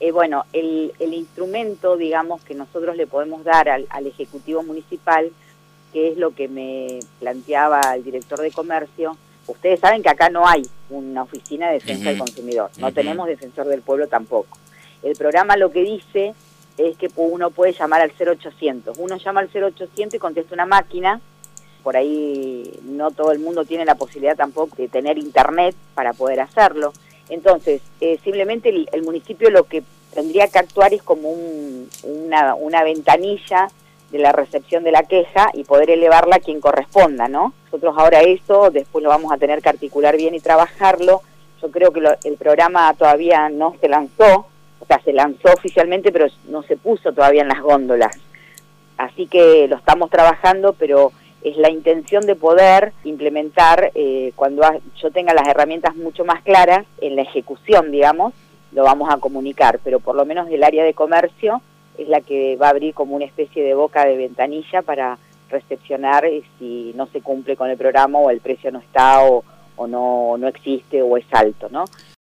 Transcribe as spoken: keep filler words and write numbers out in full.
Eh, bueno, el, el instrumento, digamos, que nosotros le podemos dar al, al Ejecutivo Municipal, que es lo que me planteaba el director de Comercio. Ustedes saben que acá no hay una oficina de defensa uh-huh. del consumidor, no uh-huh. tenemos defensor del pueblo tampoco. El programa lo que dice es que uno puede llamar al cero ochocientos. Uno llama al cero ochocientos y contesta una máquina. Por ahí no todo el mundo tiene la posibilidad tampoco de tener internet para poder hacerlo. Entonces, eh, simplemente el, el municipio lo que tendría que actuar es como un, una, una ventanilla de la recepción de la queja y poder elevarla a quien corresponda, ¿no? Nosotros ahora eso, después lo vamos a tener que articular bien y trabajarlo. Yo creo que lo, el programa todavía no se lanzó, o sea, se lanzó oficialmente, pero no se puso todavía en las góndolas. Así que lo estamos trabajando, pero es la intención de poder implementar, eh, cuando ha, yo tenga las herramientas mucho más claras, en la ejecución, digamos, lo vamos a comunicar, pero por lo menos el área de comercio es la que va a abrir como una especie de boca de ventanilla para recepcionar eh, si no se cumple con el programa o el precio no está o, o no, no existe o es alto, ¿no?